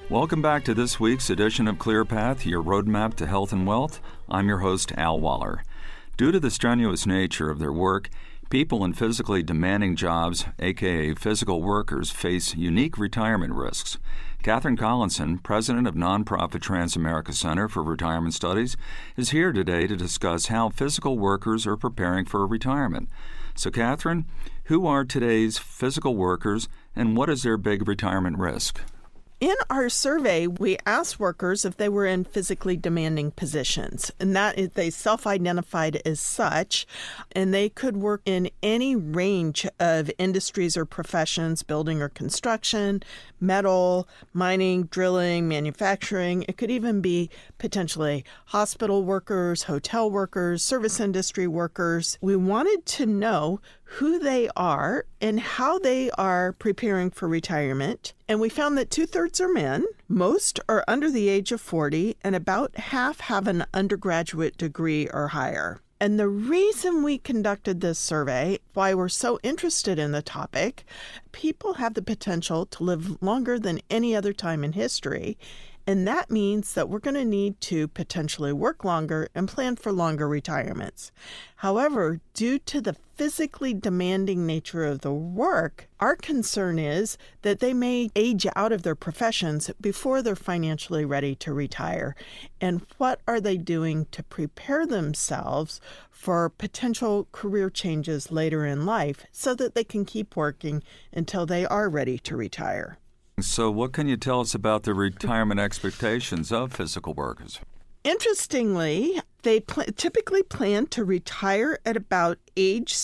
Welcome back to this week's edition of ClearPath, your roadmap to health and wealth. I'm your host, Al Waller. Due to the strenuous nature of their work, people in physically demanding jobs, aka physical workers, face unique retirement risks. Catherine Collinson, president of nonprofit Transamerica Center for Retirement Studies, is here today to discuss how physical workers are preparing for retirement. So, Catherine, who are today's physical workers and what is their big retirement risk? In our survey, we asked workers if they were in physically demanding positions, and that is, they self-identified as such, and they could work in any range of industries or professions, building or construction, metal, mining, drilling, manufacturing. It could even be potentially hospital workers, hotel workers, service industry workers. We wanted to know who they are and how they are preparing for retirement. And we found that 2/3 are men, most are under the age of 40, and about half have an undergraduate degree or higher. And the reason we conducted this survey, why we're so interested in the topic, people have the potential to live longer than any other time in history. And that means that we're going to need to potentially work longer and plan for longer retirements. However, due to the physically demanding nature of the work, our concern is that they may age out of their professions before they're financially ready to retire. And what are they doing to prepare themselves for potential career changes later in life so that they can keep working until they are ready to retire? So what can you tell us about the retirement expectations of physical workers? Interestingly, they typically plan to retire at about age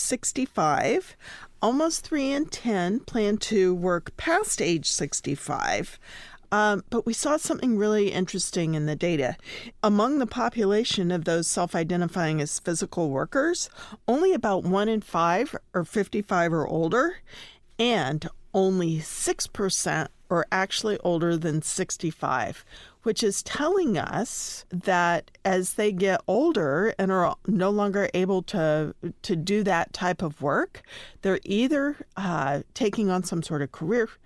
65. Almost 3 in 10 plan to work past age 65. But we saw something really interesting in the data. Among the population of those self-identifying as physical workers, only about 1 in 5 are 55 or older, and only 6% are actually older than 65, which is telling us that as they get older and are no longer able to do that type of work, they're either taking on some sort of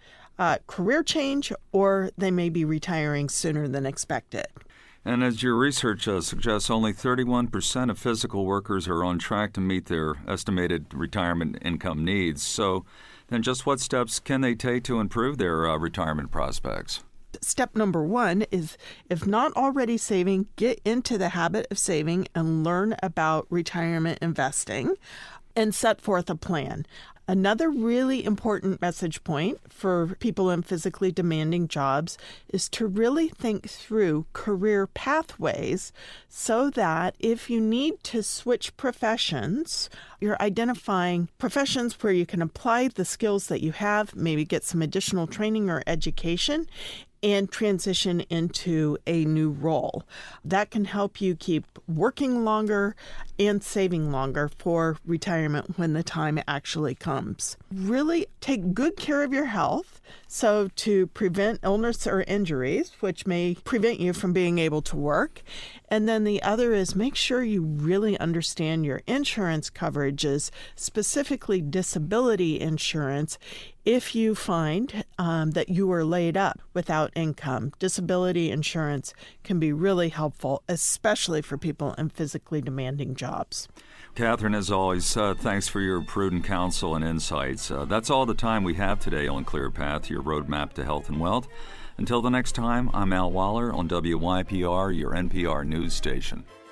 career change, or they may be retiring sooner than expected. And as your research suggests, only 31% of physical workers are on track to meet their estimated retirement income needs. So then just what steps can they take to improve their retirement prospects? Step number 1 is, if not already saving, get into the habit of saving and learn about retirement investing and set forth a plan. Another really important message point for people in physically demanding jobs is to really think through career pathways so that if you need to switch professions, you're identifying professions where you can apply the skills that you have, maybe get some additional training or education, and transition into a new role. That can help you keep working longer and saving longer for retirement when the time actually comes. Really take good care of your health, so to prevent illness or injuries, which may prevent you from being able to work. And then the other is make sure you really understand your insurance coverages, specifically disability insurance. If you find that you are laid up without income, disability insurance can be really helpful, especially for people in physically demanding jobs. Catherine, as always, thanks for your prudent counsel and insights. That's all the time we have today on ClearPath, your roadmap to health and wealth. Until the next time, I'm Al Waller on WYPR, your NPR news station.